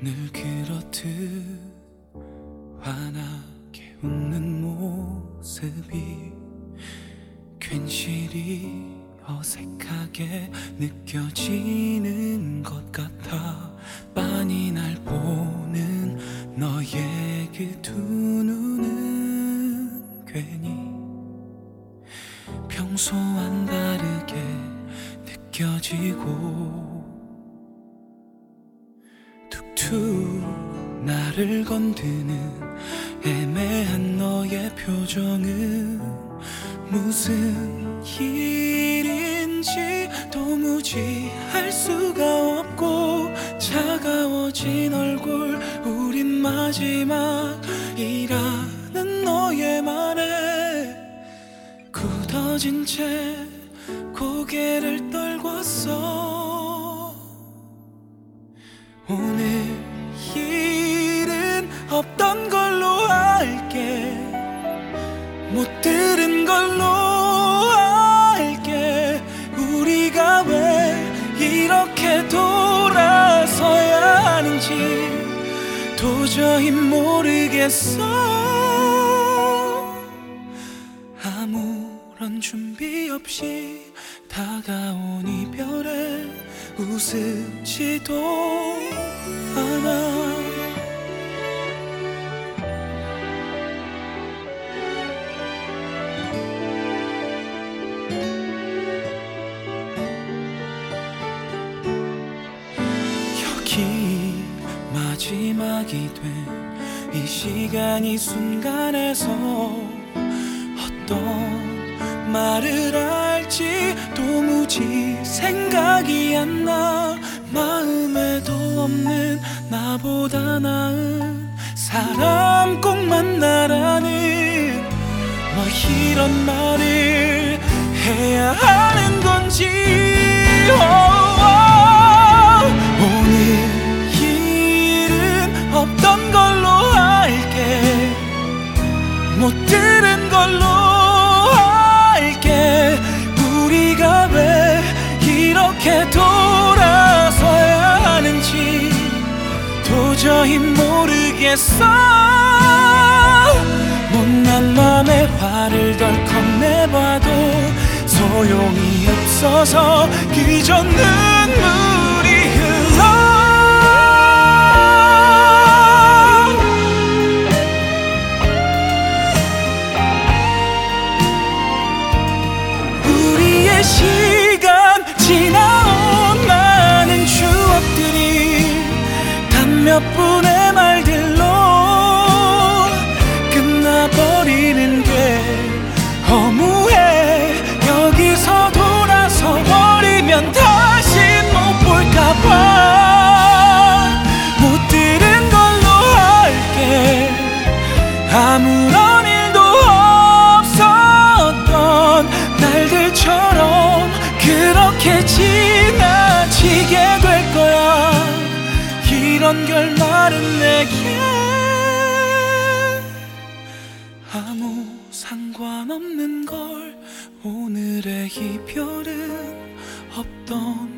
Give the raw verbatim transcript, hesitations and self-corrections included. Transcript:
늘 그렇듯 환하게 웃는 모습이 괜시리 어색하게 느껴지는 것 같아. 빤히 날 보는 너의 그 두 눈은 괜히 평소와는 다르게 느껴지고 툭툭 나를 건드는 애매한 너의 표정은 무슨 일인지 도무지 알 수가 없고 차가워진 얼굴 우린 마지막이라는 너의 말에 굳어진 채 고개를 떨궜어. 오늘 일은 없던 걸로 할게, 못 들은 걸로 할게. 우리가 왜 이렇게 돌아서야 하는지 도저히 모르겠어. 아무런 준비 없이 다가온 이별에 우습지도 않아. 여기 마지막이 된 이 시간 이 순간에서 어떤 말을 할지 도무지 생각이 안 나. 마음에도 없는 나보다 나은 사람 꼭 만나라는 뭐 이런 말을 해야 하는 건지. 오늘 일은 없던 걸로 할게, 못 들은 걸로 할게. 우리가 왜 이렇게 돌아서야 하는지 도저히 모르겠어. 못난 맘에 화를 덜컥 내봐도 소용이 없어서 그저 눈물이 흘러. 우리의 시간 지나온 많은 추억들이 단 몇 분의 말들로 끝나버리는 게 허무해. 여기서 돌아서 버리면 다시 못 볼까봐 못 들은 걸로 할게. 아무런 일도 없었던 날들처럼 그렇게 지나치게 될 거야. 이런 결말은 내게 아무 상관없는 걸. 오늘의 이별은 없던